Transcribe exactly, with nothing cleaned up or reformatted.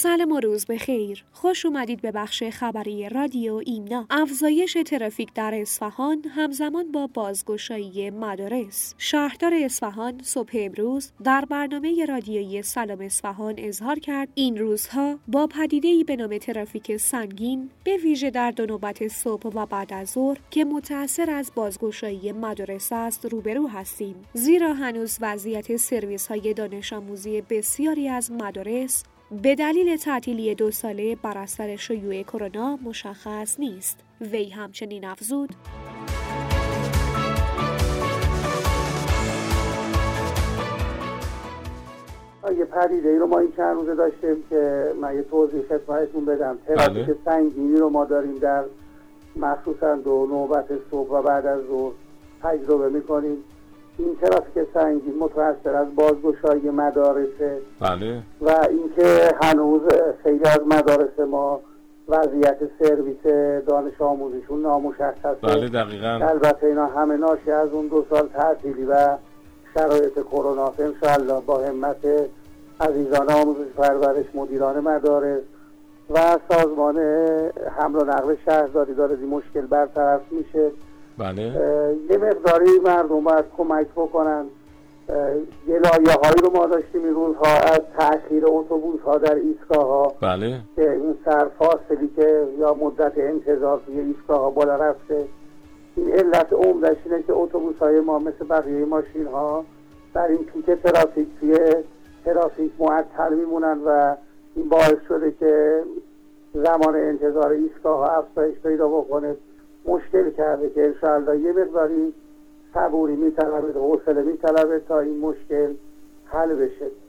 سلام و روز بخیر. خوش اومدید به بخش خبری رادیو ایمنا. افزایش ترافیک در اصفهان همزمان با بازگشایی مدارس. شهردار اصفهان صبح امروز در برنامه رادیویی سلام اصفهان اظهار کرد این روزها با پدیده‌ای به نام ترافیک سنگین به ویژه در دو نوبت صبح و بعد از ظهر که متأثر از بازگشایی مدارس است روبرو هستیم، زیرا هنوز وضعیت سرویس‌های دانش آموزی بسیاری از مدارس به دلیل تعطیلی دو ساله بر اثر شیوع کرونا مشخص نیست. وی همچنین افزود: یه پدیده ای رو ما این چند روزه داشتیم که من یه توضیح خدمتتون بدم. ترافیک سنگینی رو ما داریم در مخصوصا دو نوبت صبح و بعد از ظهر تجربه می‌کنیم. این ترافیک سنگین متأثر از بازگشایی مدارسه. بله. و اینکه هنوز خیلی از مدارس ما وضعیت سرویس دانش آموزیشون نامشخصه. بله دقیقاً. البته اینا همه ناشی از اون دو سال تعطیلی و شرایط کرونا. انشاءالله با همت عزیزان آموزش پرورش، مدیران مدارس و سازمان حمل و نقل شهرداری داره این مشکل برطرف میشه. بله. یه مقداری مردم باید کمک بکنن. یه لایه هایی رو ما داشتیم این روزها از تأخیر اتوبوس ها در ایستگاه ها. بله. که این سرفاصلی که یا مدت انتظار توی ایستگاه ها بالا رفته. این علت عمدش اینه که اتوبوس های ما مثل بقیه ماشین ها در این پیک ترافیک توی ترافیک معطل میمونن و این باعث شده که زمان انتظار ایستگاه ها افزایش پیدا بکنه. مشکل کرده که انشاءالله یه مقداری صبوری میطلبه، حوصله میطلبه تا این مشکل حل بشه.